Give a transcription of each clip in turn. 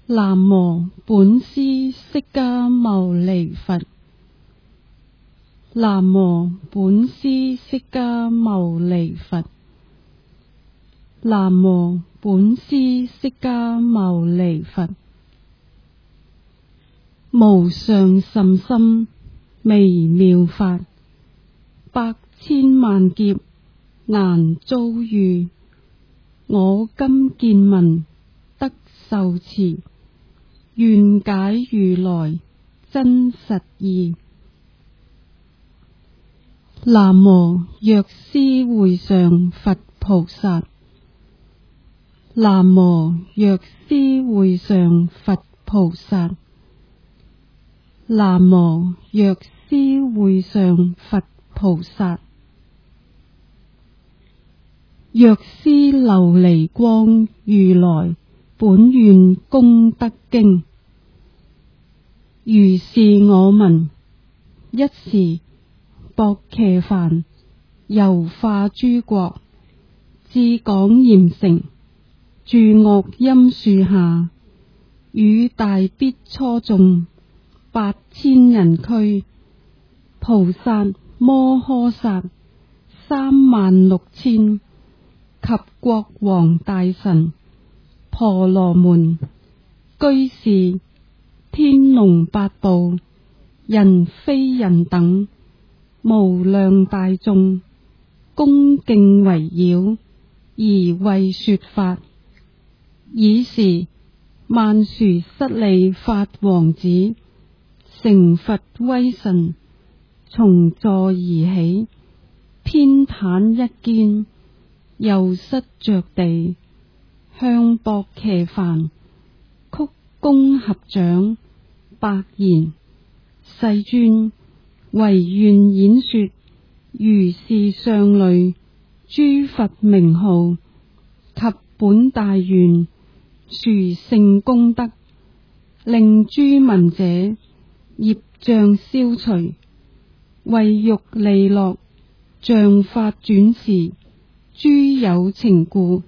南無本師釋迦牟尼佛。南無本師釋迦牟尼佛。南無本師釋迦牟尼佛。無上甚深微妙法，百千萬劫難遭遇。我今見聞得受持，願解如來真實義。南無藥師會上佛菩薩。南無藥師會上佛菩薩。南無藥師會上佛菩薩。藥師琉璃光如來本願功德經。如是我聞，一時薄伽梵遊化諸國，至廣嚴城，住樂音樹下，與大苾芻眾8000人俱，菩薩摩訶薩36000，及國王大臣、婆羅門、居士、天龍八部、人非人等，無量大眾，恭敬圍繞，而為說法。爾時曼殊室利法王子成佛威神，從座而起，偏袒一肩，右膝着地，向薄伽梵曲躬合掌，白言：世尊，唯願演說如是上類諸佛名號及本大願殊勝功德，令諸聞者業障消除，為欲利樂，像法轉示諸有情故。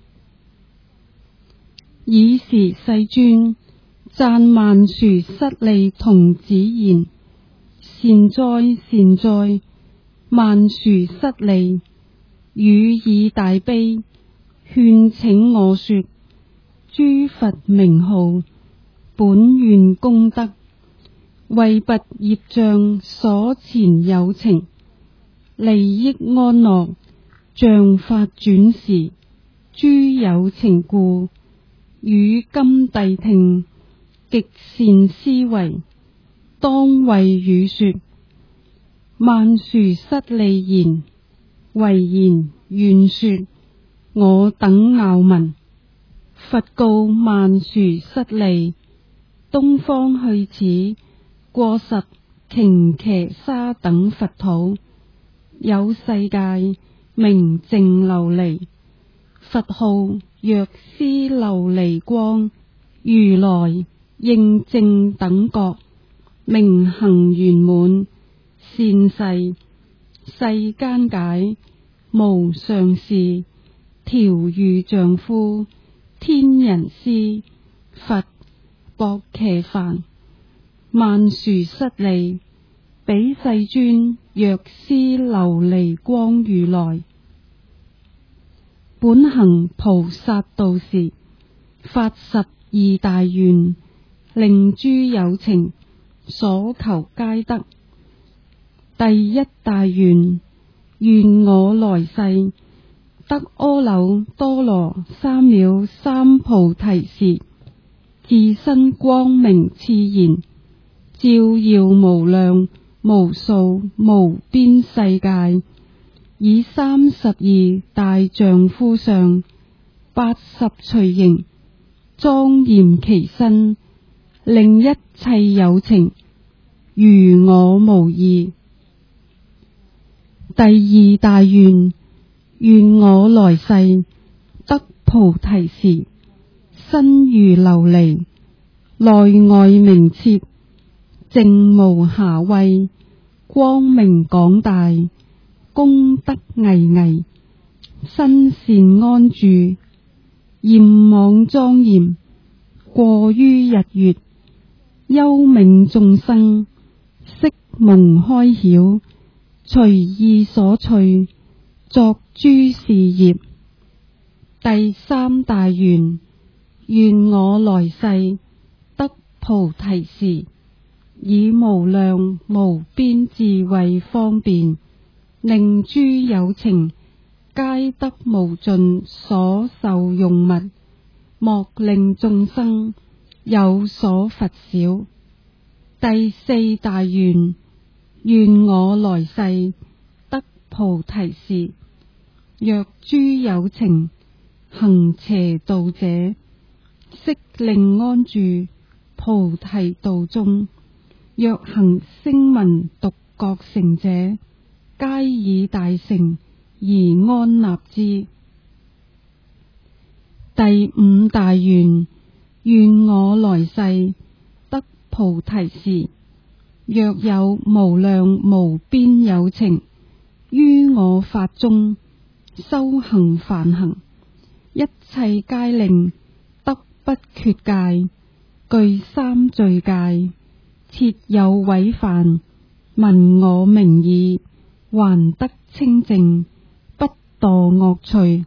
爾時世尊讚曼殊室利童子言：善哉善哉，曼殊室利，汝以大悲勸請我說諸佛名號本願功德，為拔業障所纏有情，利益安樂，像法轉示諸有情故。汝今諦聽，極善思維，當為汝說。曼殊室利言：唯言願說，我等樂聞。佛告曼殊室利：東方去此，過實頃伽沙等佛土，有世界名淨琉璃，佛號藥師琉璃光。如來應正等覺，明行圓滿，善逝，世間解，無上士，調御丈夫，天人師，佛薄伽梵。曼殊室利，彼世尊藥師琉璃光如來，本行菩薩道時，發12大願，令諸有情所求皆得。第一大願，願我來世得阿耨多羅三藐三菩提時，自身光明熾然，照耀無量無數無邊世界，以32大丈夫相，80隨形，莊嚴其身，令一切有情如我無異。第二大願，願我來世得菩提時，身如琉璃，內外明徹，淨無瑕穢，光明廣大，功德巍巍，身善安住，焰網莊嚴， 過於日月，幽冥眾生悉蒙開曉，隨意所趣，作諸事業。第三大願，願我來世得菩提時，以無量無邊智慧方便，令諸有情皆得無盡所受用物，莫令眾生有所乏少。第四大願，願我來世得菩提時，若諸有情行邪道者，悉令安住菩提道中；若行聲聞獨覺乘者，皆以大乘而安立之。第五大願，願我來世得菩提時，若有無量無邊有情於我法中修行梵行，一切皆令得不缺戒，具三聚戒，設有違犯，聞我名已，還得清淨，不墮惡趣。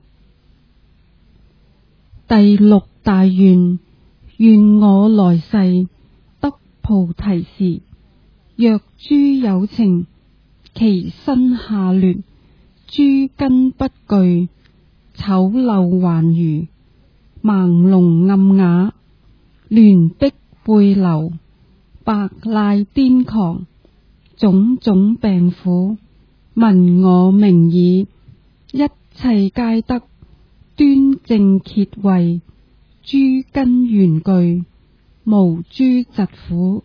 第六大願，願我來世得菩提時，若諸有情其身下劣，諸根不具，醜陋還愚，盲聾暗啞，攣逼背流，白賴癲狂，種種病苦，聞我名已，一切皆得端正歇慧，諸根圓具，無諸疾苦。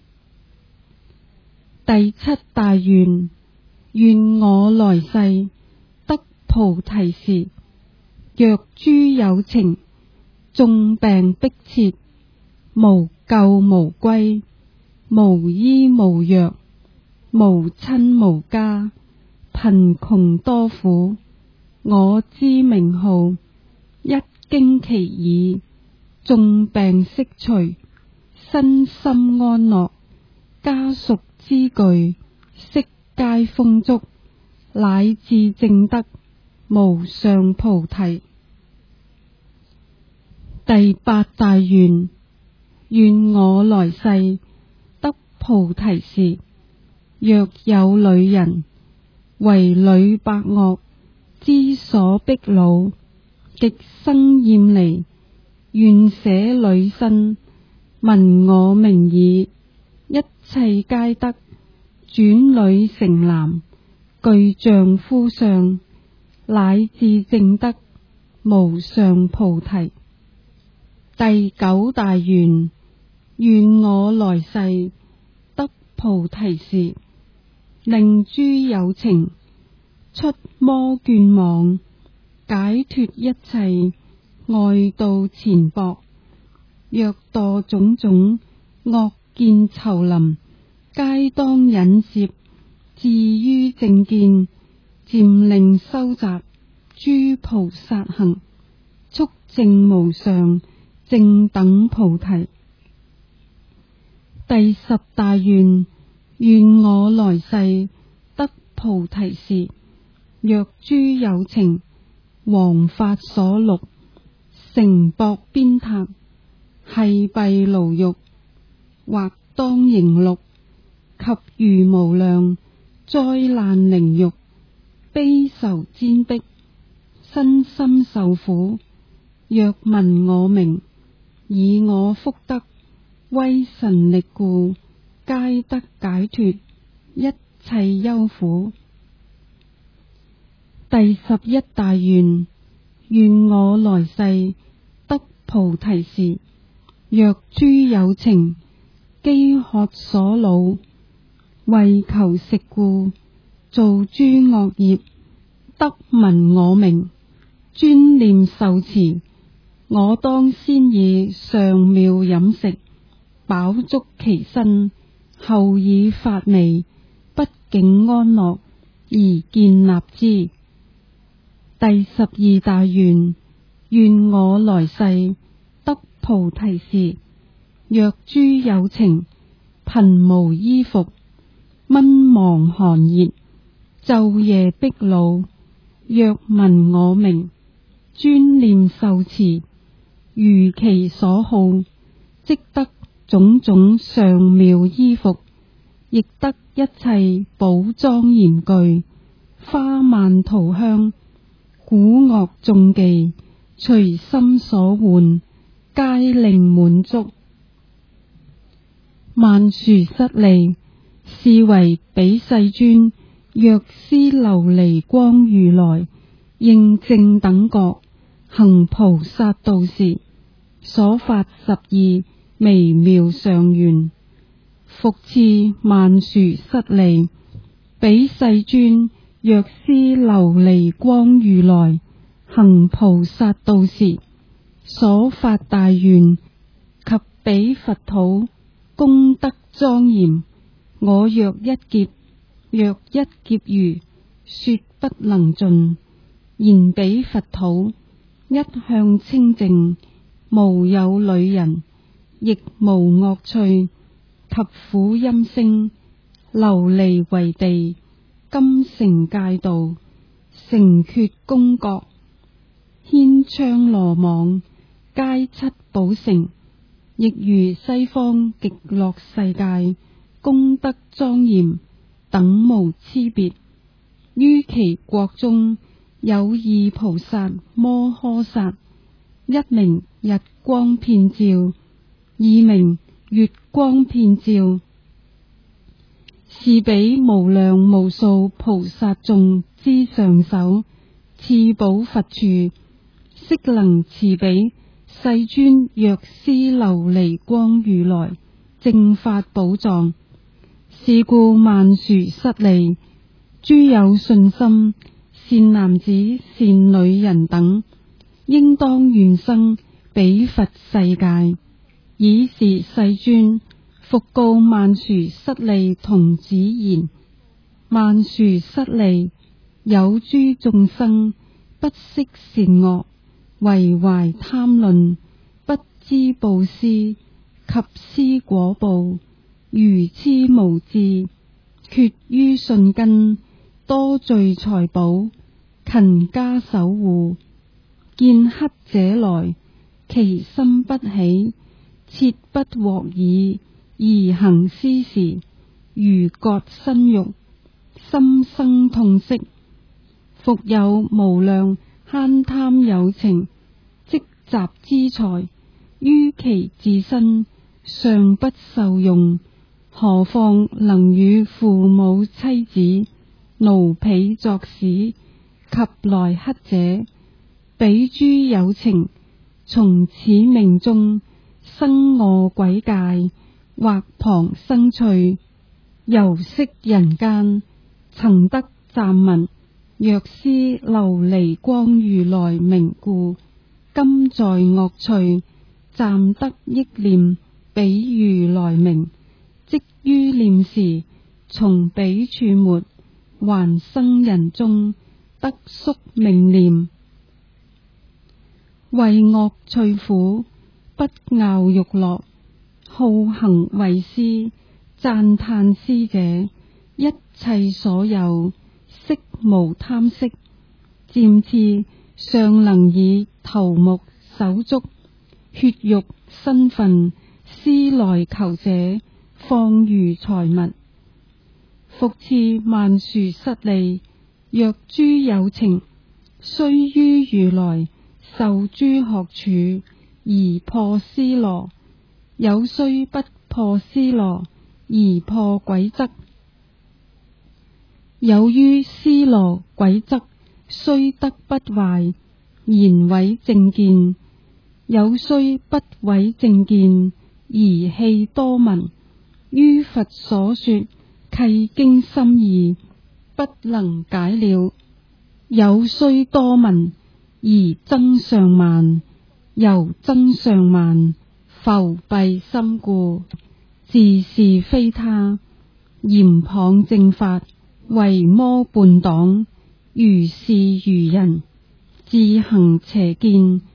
第七大願，願我來世得菩提時，若諸有情眾病迫切，無救無歸，無醫無藥，無親無家，貧窮多苦，我知名號，一經其耳，眾病悉除，身心安樂，家屬資具悉皆豐足，乃至證得無上菩提。第八大願，願我來世得菩提時，若有女人為女百惡之所逼惱，極生厭離，願捨女身，聞我名已，一切皆得轉女成男，具丈夫相，乃至證得無上菩提。第九大願，願我來世得菩提時，令諸有情出魔眷網，解脫一切外道纏縛，若墮種種惡見囚林，皆當引攝，至於正見，漸令收集諸菩薩行，速證無上正等菩提。第十大願，願我來世得菩提時，若諸有情王法所戮，繩縛鞭撻，繫閉牢獄，或當刑戮，及餘無量災難凌辱，悲愁煎逼，身心受苦，若聞我名，以我福德威神力故，皆得解脫一切憂苦。第十一大願，願我來世得菩提時，若諸有情飢渴所惱，為求食故，做諸惡業，得聞我名，專念受持，我當先以上妙飲食飽足其身，後以法味不境安樂而建立之。第十二大願，願我來世得菩提時，若諸有情，貧無衣服，蚊忙寒熱，晝夜逼惱，若聞我名，專念受持，如其所好，即得種種上妙衣服，亦得一切寶莊嚴具，花蔓塗香，鼓樂眾伎，隨心所喚，皆令滿足。曼殊室利，是為彼世尊藥師琉璃光如來應正等覺行菩薩道時所發12微妙上緣。復次曼殊室利，彼世尊藥師琉璃光如來行菩薩道時所發大願，及彼佛土功德莊嚴，我若一劫，若一劫餘，說不能盡。然彼佛土一向清淨，無有女人，亦無惡趣，及苦音聲，琉璃為地，金城界道，城闕宮閣，軒窗羅網，皆七寶城，亦如西方極樂世界功德莊嚴，等無差別。於其國中有二菩薩摩訶薩，一名日光遍照，二名月光遍照，是彼無量無數菩薩眾之上首，賜寶佛處，悉能持彼世尊藥師琉璃光如來正法寶藏。是故曼殊室利，諸有信心善男子善女人等，應當願生彼佛世界。爾時世尊復告曼殊室利童子言：曼殊室利，有諸眾生不識善惡，為懷貪論，不知布施及施果報，愚癡無智，缺於信根，多聚財寶，勤加守護，見乞者來，其心不喜，切不獲已，而行施時，如割身肉，心生痛惜。復有無量慳貪有情，積集資財，於其自身尚不受用，何況能與父母妻子奴婢作使及來乞者？彼諸有情，從此命中生餓鬼界，或旁生趣，遊息人間，曾得暫聞藥師琉璃光如來名故，今在惡趣，暫得憶念彼如來名，即於念時，從彼處沒，還生人中，得宿命念。為惡趣苦，不樂欲樂，好行為施，讚歎施者，一切所有，悉無貪惜。漸次尚能以頭目手足、血肉身分施來求者，放如財物。復次曼殊室利，若諸有情，須於如來受諸學處而破尸羅，有須不破尸羅而破軌則，有於尸羅軌則雖得不壞，然毀正見，有須不毀正見而棄多聞，於佛所說契經深義，不能解了，有須多聞而增上慢，由增上慢，浮弊深故，自是非他，嚴謗正法，為魔伴黨，如是愚人，自行邪見，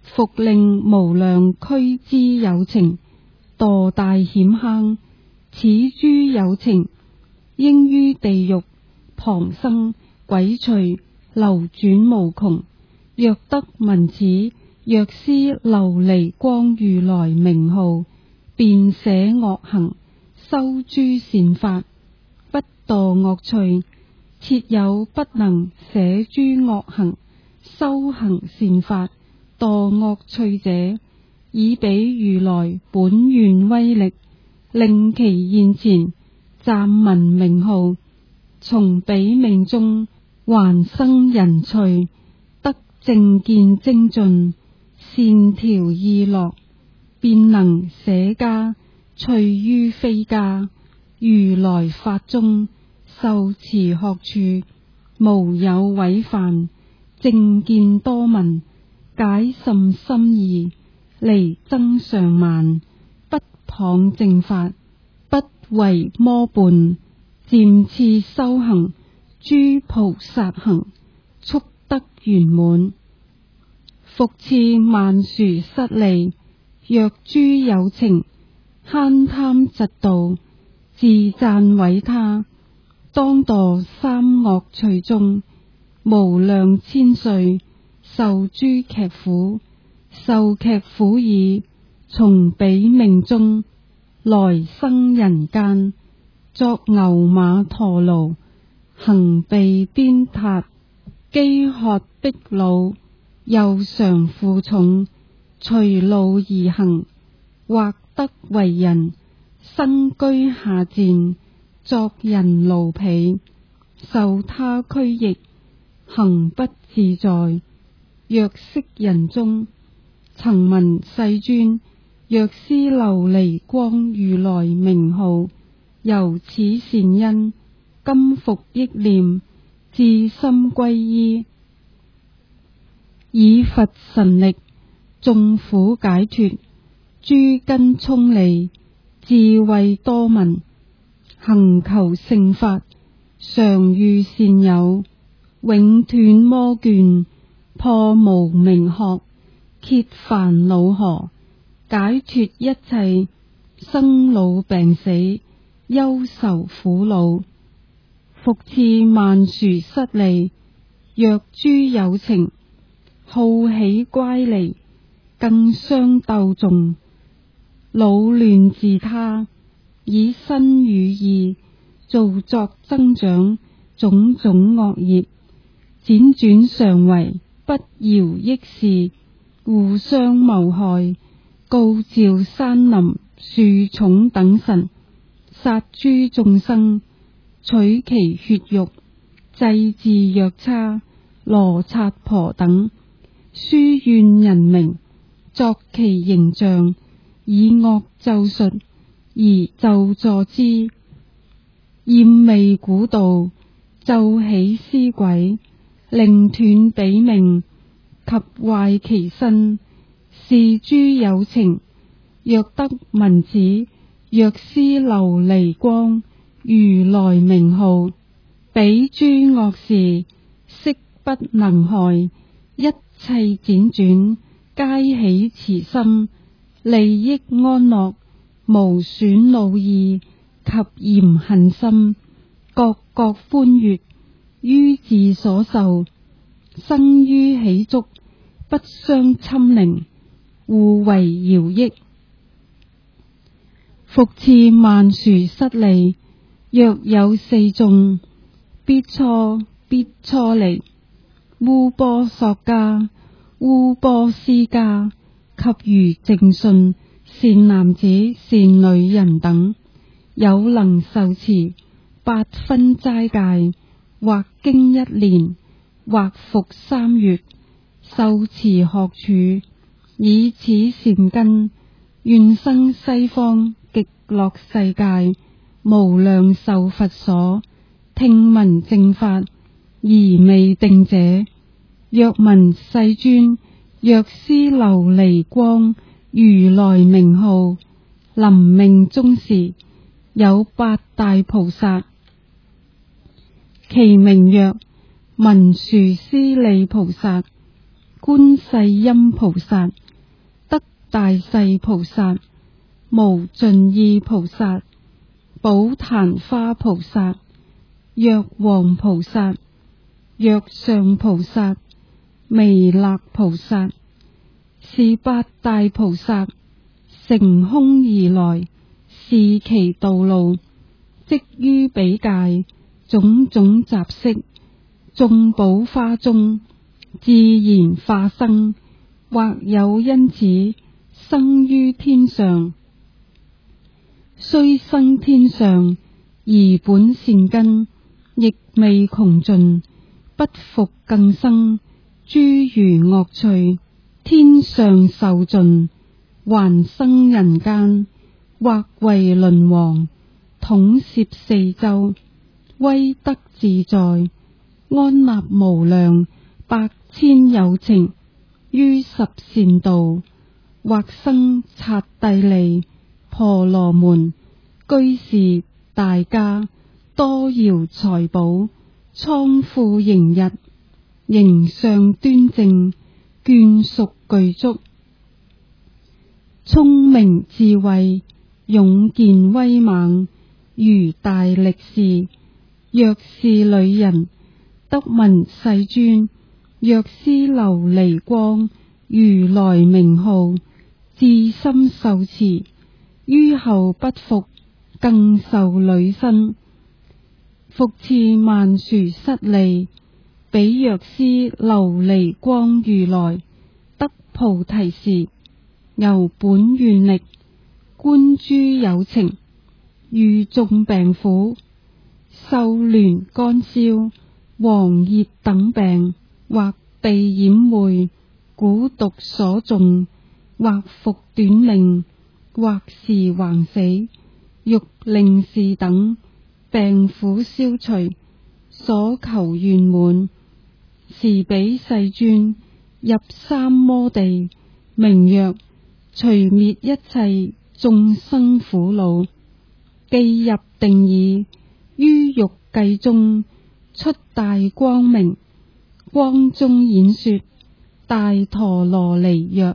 復令無量俱之有情墮大險坑。此諸有情應於地獄旁生鬼趣流轉無窮。若得聞此藥師琉璃光如來名號，便捨惡行，修諸善法，不墮惡趣。設有不能捨諸惡行，修行善法，墮惡趣者，以彼如來本願威力，令其現前暫聞名號，從彼命中還生人趣，得正見精進，善調意樂，便能捨家，趣於非家。如來法中受持學處，無有違犯，正見多聞，解甚深義，離增上慢，不謗正法，不為魔伴，漸次修行諸菩薩行，速得圓滿。復次萬殊失利，若諸有情慳貪嫉妒，自讚毀他，當墮三惡趣中，無量千歲，受諸劇苦。受劇苦已，從彼命中來生人間，作牛馬駝驢，行被顛塌，飢渴逼惱，又常負重，隨路而行，或得為人，身居下賤，作人奴婢，受他驅役，行不自在。若昔人中，曾聞世尊藥師琉璃光如來名號，由此善因，今復憶念，至心歸依，以佛神力，眾苦解脫，諸根聰利，智慧多聞，行求勝法，常遇善友，永斷魔眷，破無明學，揭煩惱河，解脫一切生老病死，憂愁苦惱。復次萬殊失利，若諸有情好喜乖離，更相鬥訟，惱亂自他，以身語意造作增長種種惡業，輾轉常為不饒益事，互相謀害，告召山林樹叢等神，殺諸眾生，取其血肉，祭祀藥叉、羅剎婆等，書怨人名，作其形象，以惡咒術而咒詛之，厭魅蠱道，奏起屍軌，令斷彼命，及壞其身。是諸有情，若得聞此藥師琉璃光如來名號，彼諸惡事悉不能害，一切輾轉，皆起慈心，利益安樂，無損惱意及嫌恨心，各歡悅，於自所受，生於喜足，不相侵凌，互為饒益。復次萬殊失利，若有四眾，苾芻、苾芻尼、鄔波索迦、鄔波斯迦及如淨信善男子善女人等，有能受持8分齋戒，或經1年，或復3月，受持學處，以此善根，願生西方極樂世界，無量壽佛所，聽聞正法而未定者，若聞世尊藥師琉璃光如來名號，臨命終時，有8大菩薩，其名曰文殊師利菩薩、 觀世音菩薩、德大勢菩薩、無盡意菩薩、寶曇花菩薩、藥王菩薩、藥上菩薩、彌勒菩薩，是八大菩薩乘空而來，示其道路，即於彼界種種雜色，眾寶花中自然化生，或有因此生於天上，雖生天上，而本善根亦未窮盡，不復更生諸餘惡趣，天上受盡，還生人間，或為輪王，統攝四洲，威德自在，安立無量百千有情於十善道，或生剎帝利、婆羅門、居士大家，多搖財寶，倉庫盈溢，形相端正，眷屬具足，聰明智慧，勇健威猛，如大力士。若是女人，得聞世尊藥師琉璃光如來名號，至心受持，於後不復更受女身，復次萬殊失利，彼藥師琉璃光如來得菩提時，由本願力觀諸有情，遇眾病苦，瘦攣乾燒、黃熱等病，或被染穢、蠱毒所中，或服短命，或是橫死，欲令是等病苦消除，所求圓滿，時彼世尊入三摩地，名曰除滅一切眾生苦惱，既入定已，於欲界中出大光明，光中演說大陀羅尼曰：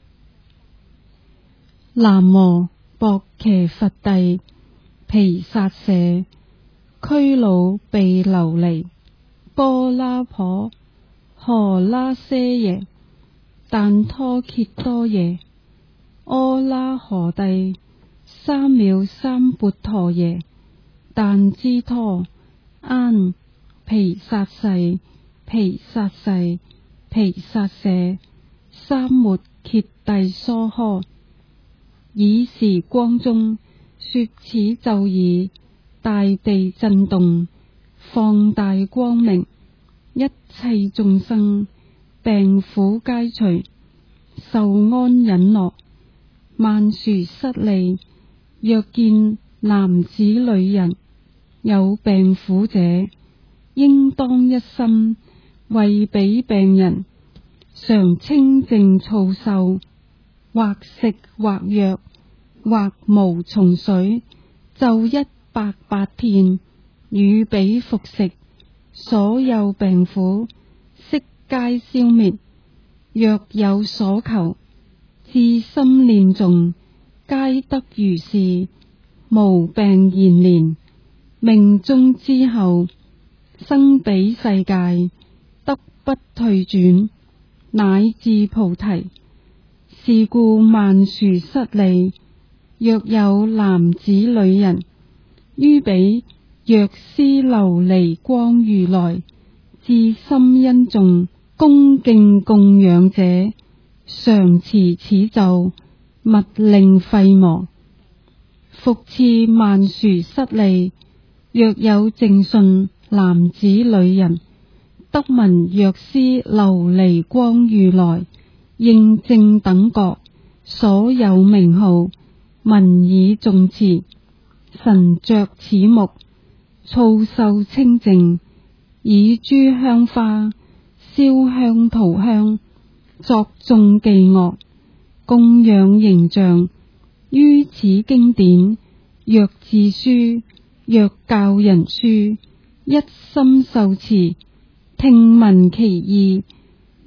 南無薄伽伐帝，毗薩舍，拘魯毗琉璃，波拉婆，荷拉舍耶，但拖揭多耶，阿拉荷帝，三藐三缽陀耶，但支拖，安毗薩世，毗薩世，毗薩舍，三末揭帝娑訶。以時光中說此咒語，大地震動，放大光明，一切眾生病苦皆除，受安忍樂，萬殊失利。若見男子女人有病苦者，應當一心為彼病人常清淨草授，或食或藥，或無蟲水，就180片與彼服食，所有病苦悉皆消滅。若有所求，至心念誦，皆得如是，無病延年，命終之後，生彼世界，得不退轉，乃至菩提。是故萬殊失利。若有男子女人，於彼藥師琉璃光如來至心欣重，恭敬供養者，常持此咒，勿令廢忘。復次萬殊失利。若有正信男子女人，得聞藥師琉璃光如來應正等覺，所有名號，聞已誦持，神着此目，措受清淨，以諸香花燒香塗香，作眾伎樂，供養形象，於此經典，若自書，若教人書，一心受持，聽聞其義，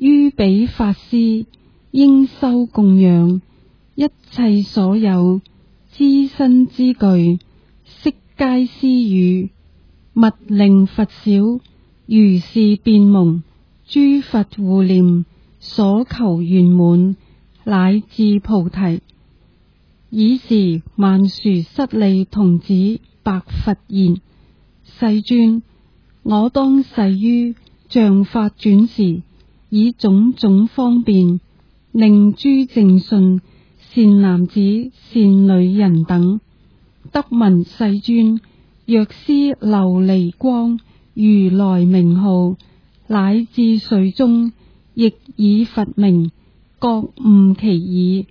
於彼法師應修供養，一切所有資身之具，悉皆施予，勿令佛少。如是便蒙諸佛護念，所求圓滿，乃至菩提。爾時曼殊室利童子白佛言：世尊，我當誓於像法轉時，以種種方便，令諸正信善男子善女人等，得聞世尊藥師琉璃光如來名號，乃至睡中亦以佛名覺悟其意。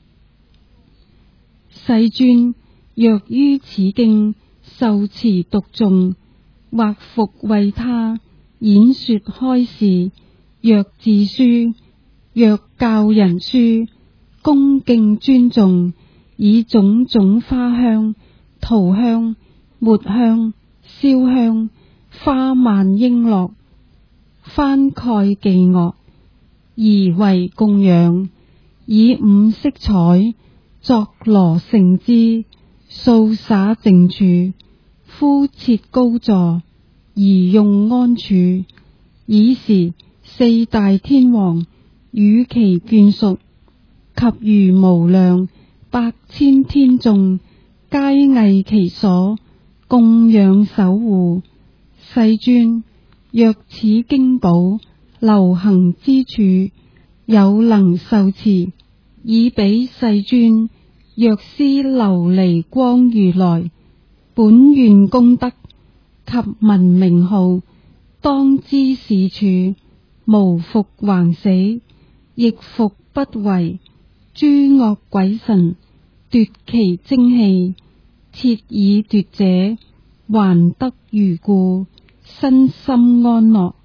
世尊，若於此經受持讀誦，或復為他演說開示，若自書，若教人書，恭敬尊重，以種種花香、塗香、末香、燒香、花蔓瓔珞、幡蓋伎樂而為供養，以五色彩作羅繩枝，掃灑淨處，敷設高座，而用安處。爾時四大天王與其眷屬及如無量百千天眾，皆詣其所，供養守護。世尊，若此經寶流行之處，有能受持，以彼世尊藥師琉璃光如來本願功德及聞名號，當知是處無復還死，亦復不為諸惡鬼神奪其精氣，設以奪者，還得如故，身心安樂。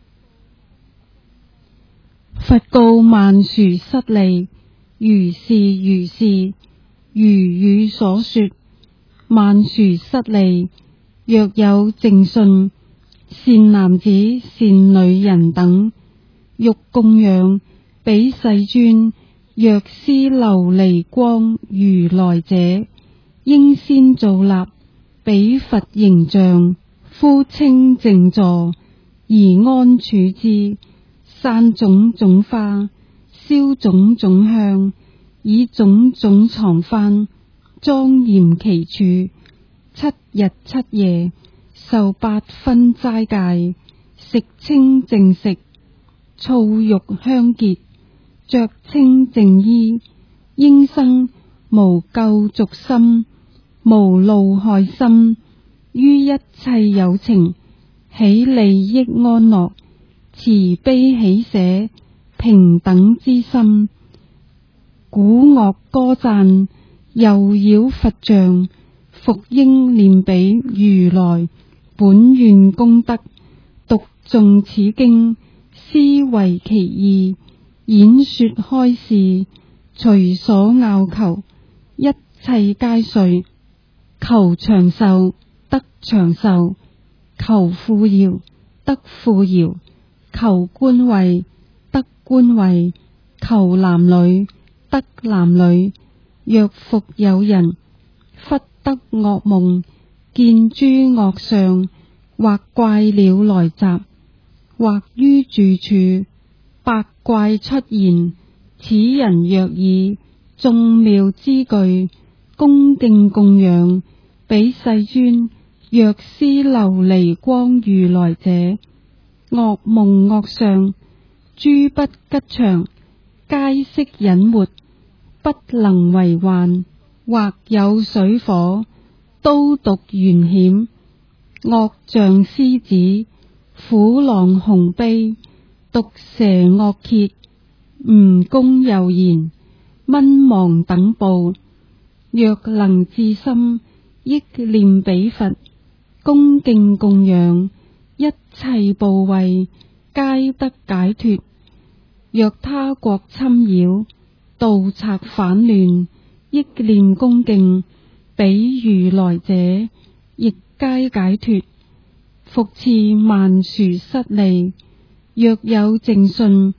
佛告曼殊室利：如是如是，如汝所說。曼殊室利，若有正信善男子善女人等，欲供養彼世尊藥師琉璃光如來者，應先造立彼佛形象，敷清淨座，而安處之，散種種花，燒種種香，以種種幢幡莊嚴其處。7日7夜，受8分齋戒，食清淨食，醋肉香潔，着清淨衣，應生無垢濁心，無怒害心，於一切有情起利益安樂，慈悲喜捨，平等之心，鼓樂歌讚，又繞佛像，復應念彼如來本願功德，讀誦此經，思惟其義，演說開示，隨所拗求，一切皆遂。求長壽得長壽，求富饒得富饒，求官位得官位，求男女得男女。若復有人忽得惡夢，見諸惡相，或怪鳥來襲，或於住處百怪出現，此人若以眾妙之具恭敬供養彼世尊藥師琉璃光如來者，惡夢惡相諸不吉祥，皆悉隱沒，不能為患。或有水火、刀毒懸險、惡象獅子、虎狼熊狽、毒蛇惡蠍、蜈蚣蚰蜒、蚊虻等怖，若能至心憶念彼佛，恭敬供養，一切怖畏皆得解脫。若他國侵擾、盜賊反亂，憶念恭敬彼如來者，亦皆解脫。復次曼殊室利，若有淨信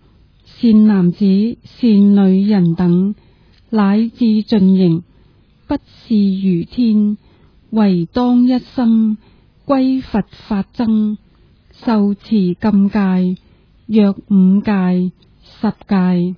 善男子、善女人等，乃至盡形，不是如天，唯當一心歸佛法僧，受持禁戒，約5戒、10戒。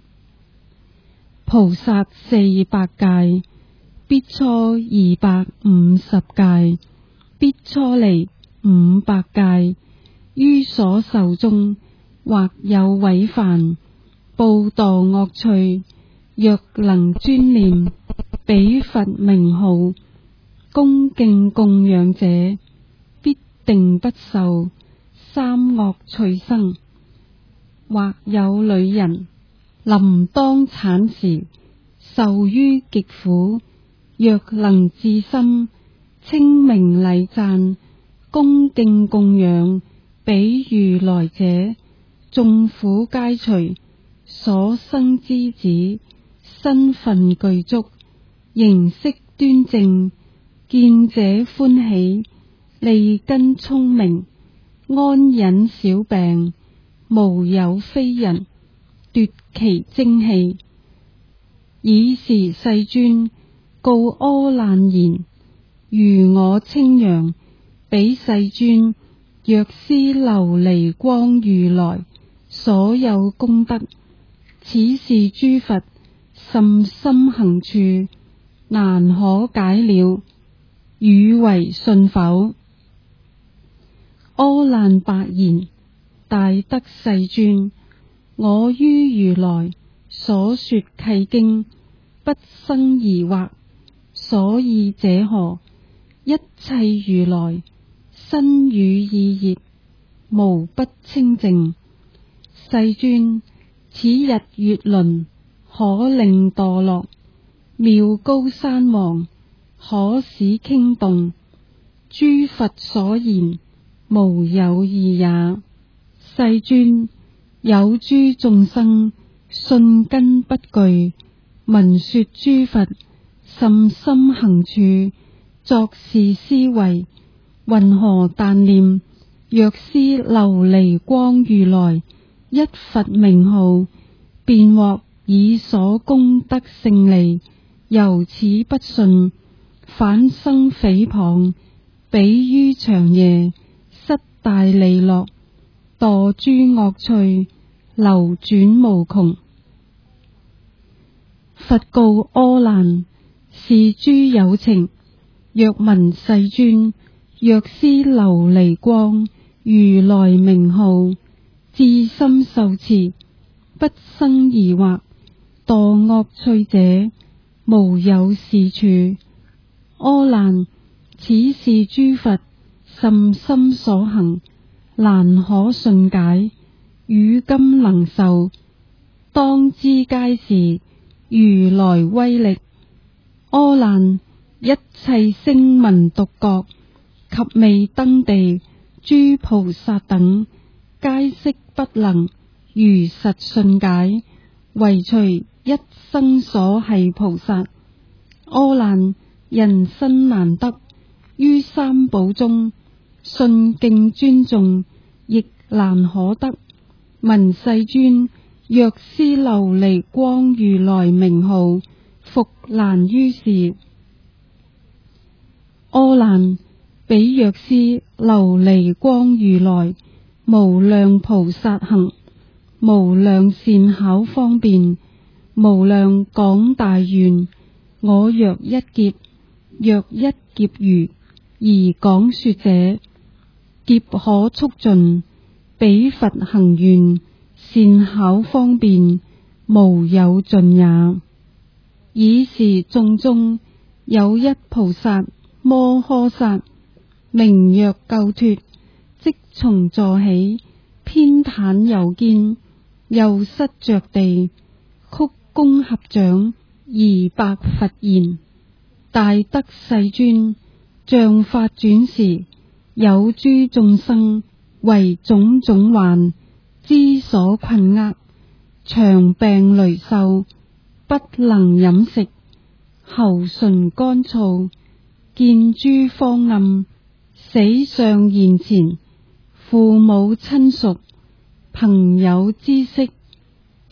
菩薩400戒，苾芻250戒，苾芻尼500戒。於所受中，或有違犯，暴墮惡趣，若能專念，彼佛名號，恭敬供養者，必定不受三惡趣生。或有女人，臨當產時，受於極苦，若能至心稱名禮讚，恭敬供養彼如來者，眾苦皆除，所生之子身分具足，形色端正，見者歡喜，利根聰明，安忍小病，無有非人奪其精氣。爾時世尊告阿難言：如我稱揚彼世尊藥師琉璃光如來所有功德，此是諸佛甚深行處，難可解了，汝為信否？阿難白言：大德世尊，我於如來所說契經，不生疑惑，所以者何？一切如來身語意業，無不清淨。世尊，此日月輪可令墮落，妙高山王可使傾動，諸佛所言無有異也。世尊，有諸眾生信根不具，聞說諸佛甚深行處，作是思維：云何但念藥師琉璃光如來一佛名號，便獲以所功德勝利？由此不信，反生誹謗，彼於長夜失大利樂，墮諸惡趣，流轉無窮。佛告阿難：是諸有情，若聞世尊藥師琉璃光如來名號，至心受持，不生疑惑，墮惡趣者，無有是處。阿難，此是諸佛甚深所行，難可信解，汝今能受，當知皆是如來威力。阿難，一切聲聞獨覺及未登地諸菩薩等，皆悉不能如實信解，唯除一生所繫菩薩。阿難，人身難得，於三寶中信敬尊重，亦難可得。聞世尊藥師琉璃光如來名號，復難於是。阿難，彼藥師琉璃光如來無量菩薩行，無量善巧方便，無量廣大願，我若一劫，若一劫餘而講說者，劫可速盡，彼佛行願善巧方便，無有盡也。爾時眾中有一菩薩摩訶薩，名曰救脫，即從座起，偏袒右肩，右膝着地，曲躬合掌，而白佛言：大德世尊，像法轉時，有諸眾生為種種患之所困厄，長病羸瘦，不能飲食，喉唇乾燥，見諸荒暗，死相現前，父母親屬朋友知識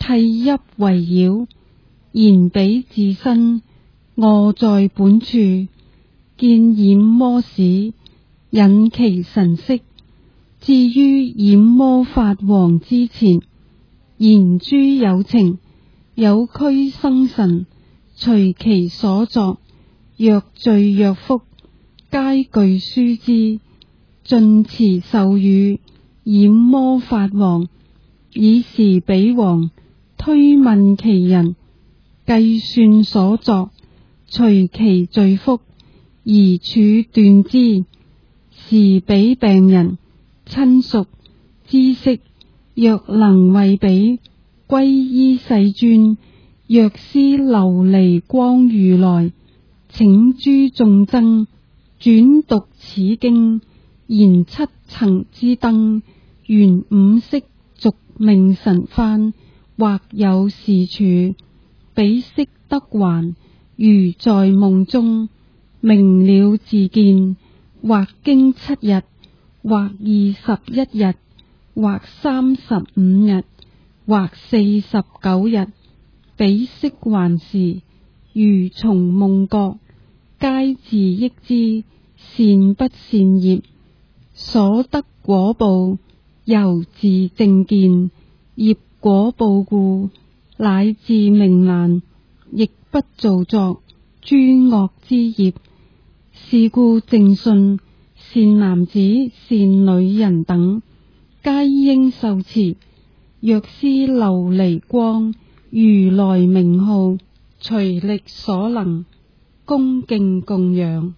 契邑圍繞，言彼自身，臥在本處，見染魔使，引其神識。至於染魔法王之前，言諸有情，有俱生神，隨其所作，若罪若福，皆具書之，盡持授語。染魔法王以時彼王推問其人，計算所作，隨其罪福而處斷之。時彼病人親屬知識，若能為彼歸依世尊，藥師琉璃光如來，請諸眾僧轉讀此經，燃七層之燈，緣五色續命神幡，或有是處，彼悉得還，如在夢中明了自見，或經7日，或21日，或35日，或49日，彼悉還時，如從夢覺，皆自憶知善不善業，所得果報由自正見，業果報故，乃至命難，亦不造作諸惡之業。是故正信善男子善女人等，皆應受持藥師琉璃光如來名號，隨力所能恭敬供養。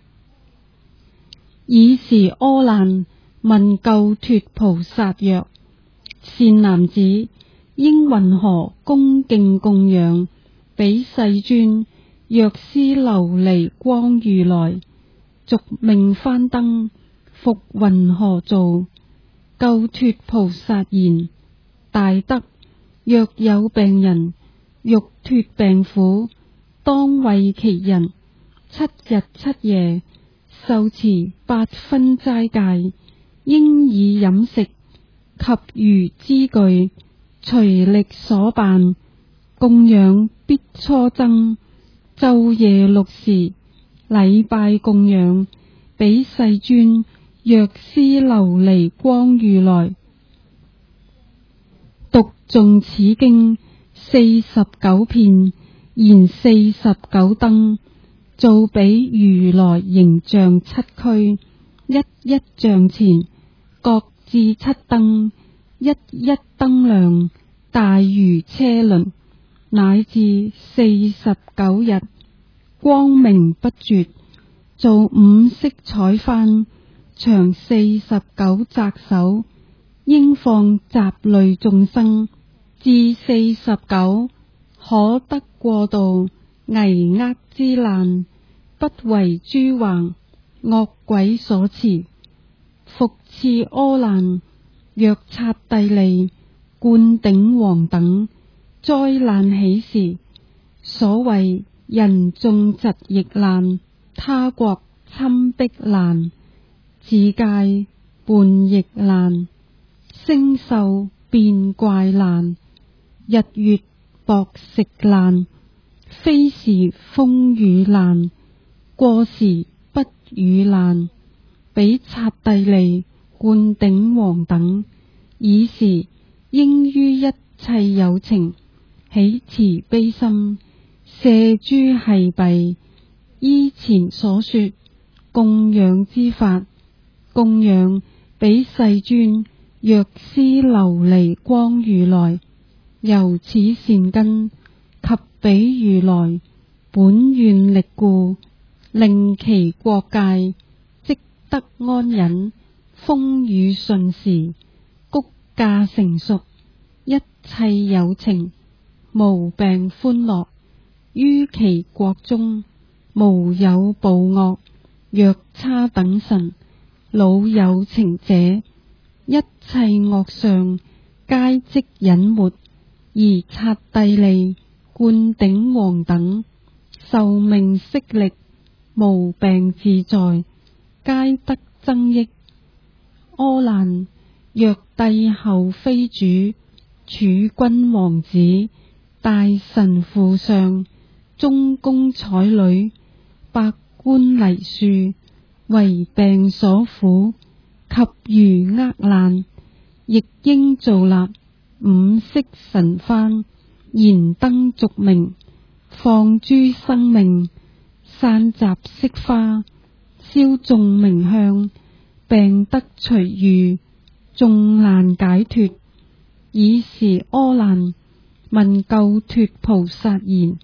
爾時阿難問救脫菩薩曰：善男子，應云何恭敬供養彼世尊藥師琉璃光如來？續命幡燈復云何做？救脫菩薩言：大德，若有病人欲脫病苦，當為其人7日7夜受持8分齋戒，應以飲食及餘資具隨力所辦，供養必初僧，晝夜6時禮拜供養彼世尊藥師琉璃光如來，讀誦此經49遍，燃49燈，造彼如來形象7軀，一像前各置7燈，一燈亮，大如車輪，乃至49日，光明不絕。造5色彩幡，長49肘手，應放雜類眾生，至49，可得過度危厄之難，不為諸橫惡鬼所持。復次阿難，若剎帝利、灌頂王等災難起時，所謂人眾疾疫難、他國侵逼難、自界叛逆難、星宿變怪難、日月薄食難、非時風雨難、過時不雨難，彼剎帝利、灌頂王等，爾時應於一切有情起慈悲心，捨諸繫弊，依前所說供養之法，供養彼世尊藥師琉璃光如來，由此善根及彼如來本願力故，令其國界即得安忍，風雨順時，穀稼成熟，一切有情無病歡樂，於其國中無有暴惡、藥叉等神、老有情者，一切惡相皆即隱沒，而剎帝利、灌頂王等壽命息力，無病自在，皆得增益。阿難，若帝後非主， 儲君王子，大臣父上，中宮彩女，百官黎庶，為病所苦，及如厄難，亦應造立五色神幡，燃燈燭明，放諸生命，散雜色花，燒眾名香，病得除愈，眾難解脫。爾時阿難問救脫菩薩言：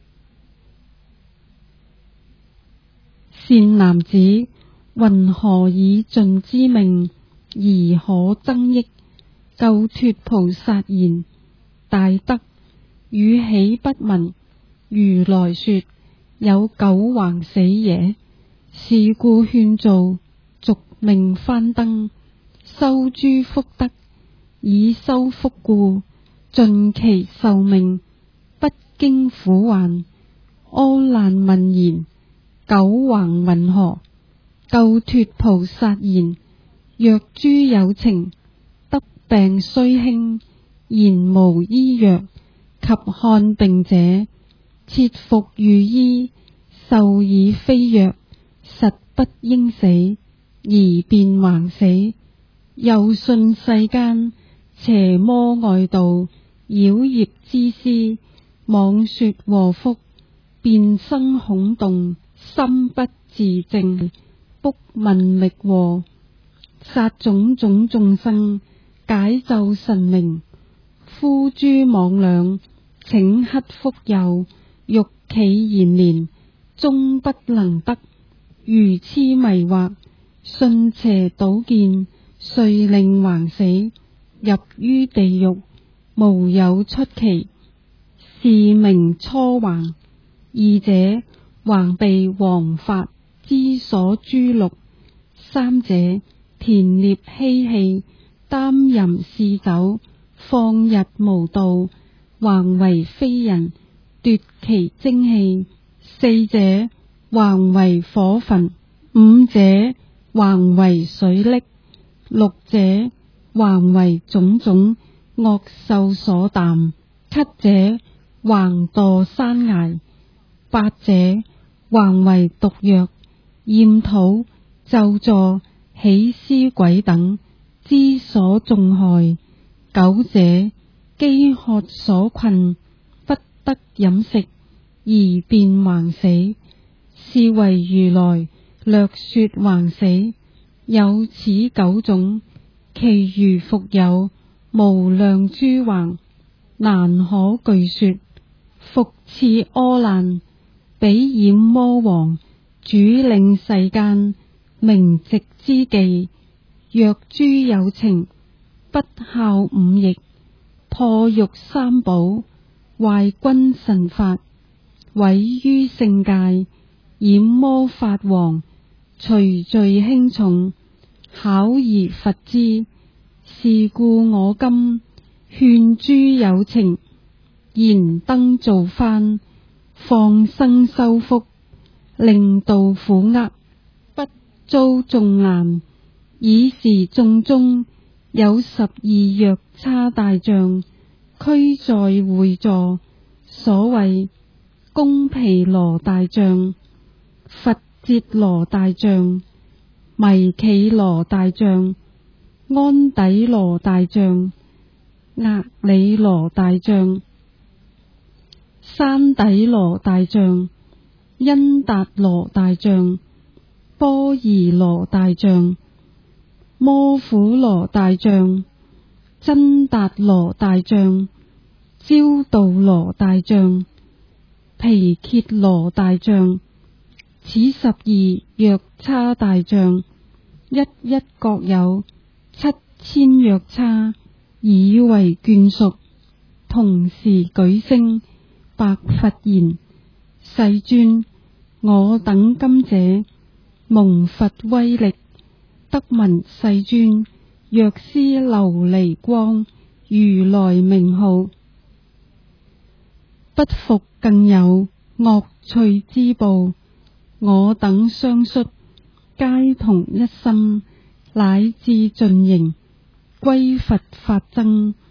善男子，云何以盡之命而可增益？救脫菩薩言：大德，汝豈不聞如來說有九橫死耶？是故勸造續命幡燈，修諸福德，以修福故，盡其壽命，不經苦患。阿難問言：九橫云何？救脫菩薩言：若諸有情得病雖輕，然無醫藥，及看病者，切服御醫，授以非藥，實不應死，而便橫死。又信世間邪魔外道，妖孽之師，妄說禍福，便生恐動，心不自淨，卜問覓禍，殺種種眾生，解咒神明，敷諸魍魎，請乞福佑，欲企延年，終不能得。愚癡迷惑，信邪倒見，遂令橫死，入於地獄，無有出期。是名初橫。二者，橫被王法之所誅戮；三者，田獵嬉戲，耽淫嗜酒，放逸無道，橫為非人，奪其精氣；四者，橫為火焚；五者，橫為水溺；六者，橫為種種惡獸所啖；七者，橫墮山崖；八者，橫為毒藥、厭土、咒詛、起屍鬼等之所中害；九者，飢渴所困，不得飲食，而便橫死。是為如來略說橫死，有此九種，其餘復有無量諸橫，難可具說。復次阿難，彼染魔王，主領世間，名藉之技。若諸有情不孝五逆，破欲三寶，壞君臣法，毀於聖戒，染魔法王，隨罪輕重，巧而罰之。是故我今勸諸有情，燃燈造幡，放生修福，令度苦厄，不遭眾難。爾時眾中有12藥叉大象，俱在會座，所謂宮毗羅大象、佛節羅大象、迷企羅大象、安底羅大象、額里羅大象、山底羅大象、因達羅大象、波夷羅大象、摩苦羅大象、真達羅大象、焦度羅大象、毗羯羅大象。此12藥叉大象，一一各有7000藥叉，以為眷屬。同時舉聲白佛言：世尊，我等今者蒙佛威力，得聞世尊藥師琉璃光如來名號，不復更有惡趣之報。我等相率，皆同一心，乃至盡形，歸佛法僧，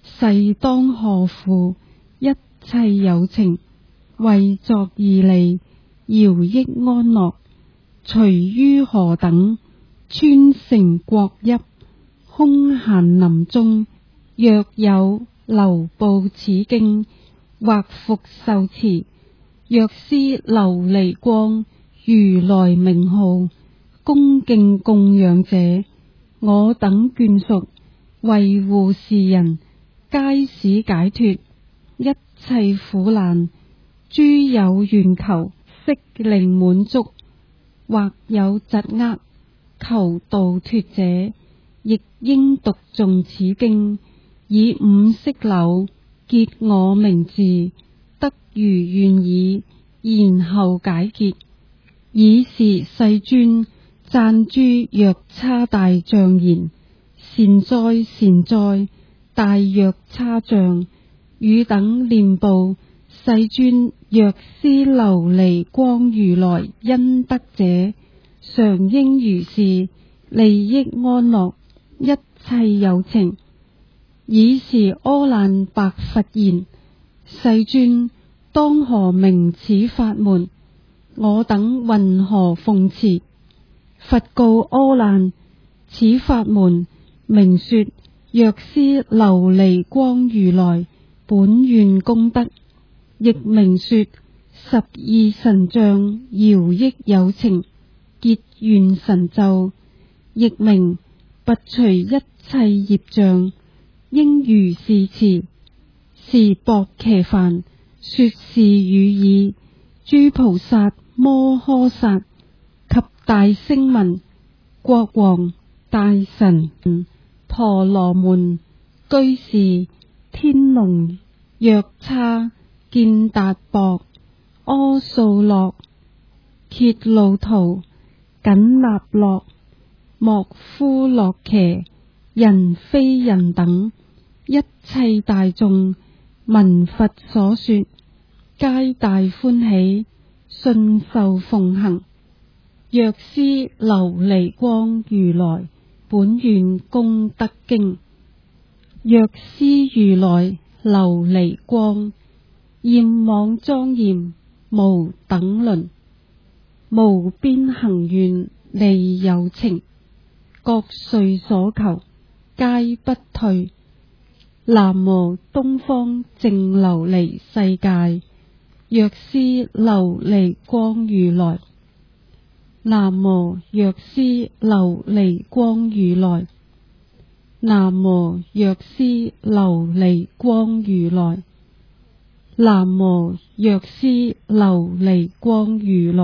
世當何負一切有情，為作義利，饒益安樂。隨於何等，川城國邑，空閒林中，若有流布此經，或復受持。若思琉璃光如來名號，恭敬供養者，我等眷屬維護是人，皆使解脫一切苦難。諸有願求，悉令滿足。或有疾厄，求度脫者，亦應讀誦此經，以五色鈕結我名字，得如願已，然後解結。爾時世尊讚諸藥叉大象言：善哉善哉，大藥叉象，汝等念報世尊藥師琉璃光如來恩德者，常應如是利益安樂一切有情。爾時阿難白佛言：世尊，當何名此法門？我等云何奉持？佛告阿難：此法門名說藥師琉璃光如來本願功德，亦名說十二神將饒益有情結願神咒，亦名拔除一切業障，應如是持。是薄伽梵說是語已，諸菩薩摩訶薩及大聲聞、國王、大臣、婆羅門、居士、天龍、藥叉、犍達縛、阿素洛、羯路荼、緊那洛、莫夫洛伽、人非人等一切大眾聞佛所說，皆大歡喜，信受奉行。藥師琉璃光如來本願功德經。藥師如來琉璃光，焰網莊嚴，無等倫，無邊行願利有情，各遂所求，皆不退。南無東方淨琉璃世界藥師琉璃光如來。南無藥師琉璃光如來。南無藥師琉璃光如來。南無藥師琉璃光如來。